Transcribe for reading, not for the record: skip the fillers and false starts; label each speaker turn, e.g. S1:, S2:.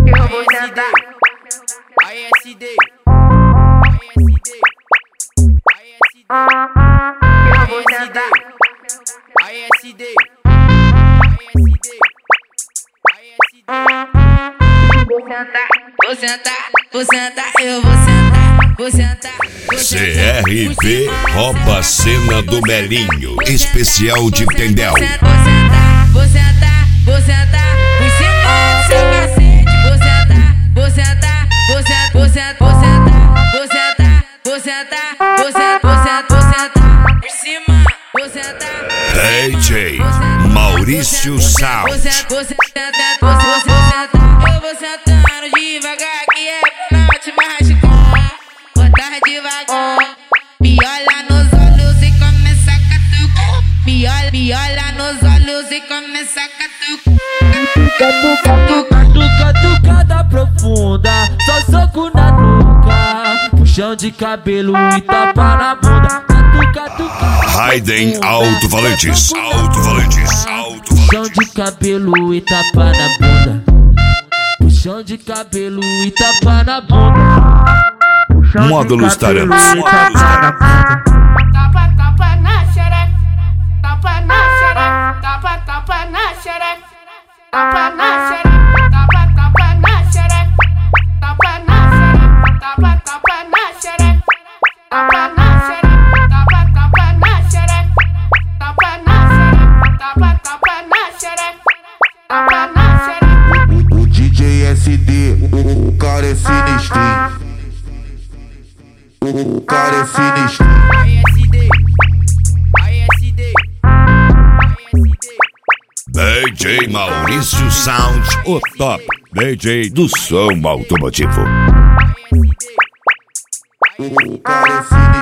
S1: eu vou sentar.
S2: ASD,
S1: Eu vou sentar.
S2: ASD,
S1: Vou sentar, vou sentar, eu vou sentar, vou sentar.
S3: CRB rouba a cena do Melinho, especial de Tendel.
S1: Vou sentar, vou sentar, por cima do seu cacete. Vou sentar, vou sentar, vou sentar, vou sentar, vou sentar, vou sentar, vou sentar, vou sentar, vou sentar, por cima, vou sentar.
S3: DJ Maurício Sound.
S1: Vou sentar, eu vou sentando devagar que é pra não te machucar. Botar devagar, me olha nos olhos e começa a catucar. Me olha nos olhos e começa a catucar.
S4: Catucada profunda, só soco na nuca, puxão de cabelo e tapa na bunda.
S3: Raiden Alto-Falantes.
S4: Puxão de cabelo e tapa na bunda. Puxão de cabelo e tapa na bunda.
S3: Módulos Tarantos.
S5: Tapa, tapa na xereca, tapa na xereca, tapa, tapa na xereca, tapa na xereca, tapa, tapa na xereca, tapa na xereca, tapa, tapa na xereca, tapa na xereca, tapa, tapa na xereca, tapa na xereca, tapa, tapa na xereca, tapa na xereca.
S6: O DJ SD, o cara é sinistro. O cara é sinistro.
S3: DJ Maurício Sound, o top DJ do som automotivo.
S6: O cara é sinistro.